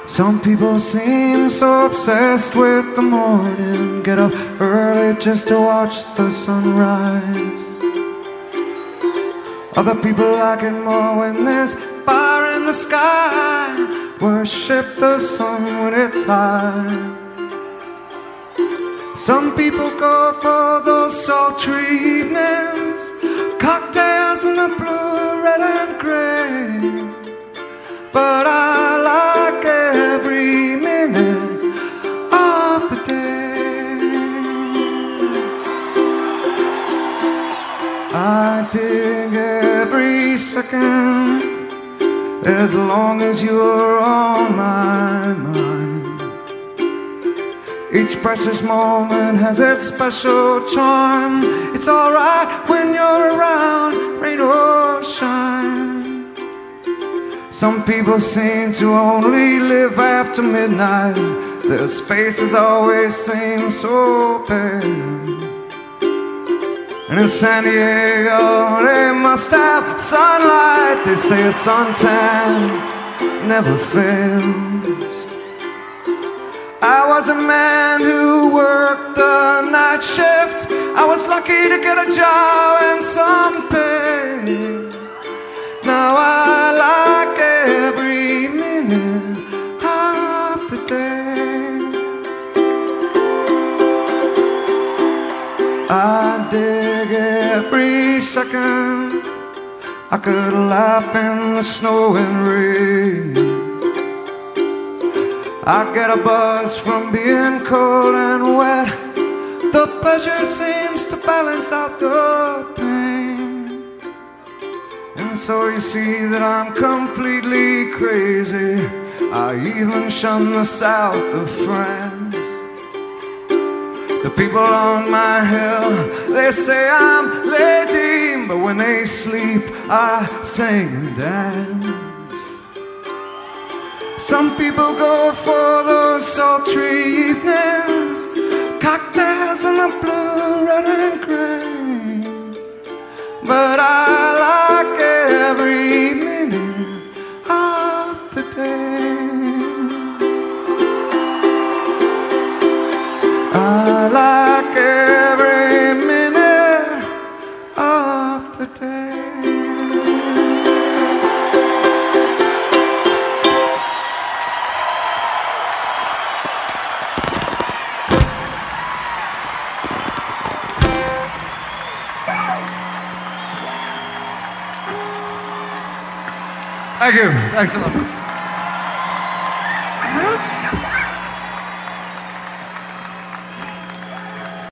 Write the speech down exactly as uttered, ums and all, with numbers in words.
Some people seem so obsessed with the morning, get up early just to watch the sunrise. Other people like it more when there's fire in the sky, worship the sun when it's high. Some people go for those sultry evenings, cocktails in the blue, red and gray. But I like every minute of the day. I dig every second, as long as you're on my mind. Each precious moment has its special charm. It's alright when you're around, rain or shine. Some people seem to only live after midnight. Their faces always seem so pale. And in San Diego they must have sunlight. They say a suntan never fails. I was a man who worked the night shift. I was lucky to get a job and some pay. Now I like every minute of the day. I dig every second. I could laugh in the snow and rain. I get a buzz from being cold and wet. The pleasure seems to balance out the pain. And so you see that I'm completely crazy. I even shun the south of France. The people on my hill, they say I'm lazy, but when they sleep I sing and dance. Some people go for those sultry evenings, cocktails in the blue, red and gray. But I like every minute of the day. I like every minute of the day. Thank you. Thanks a lot.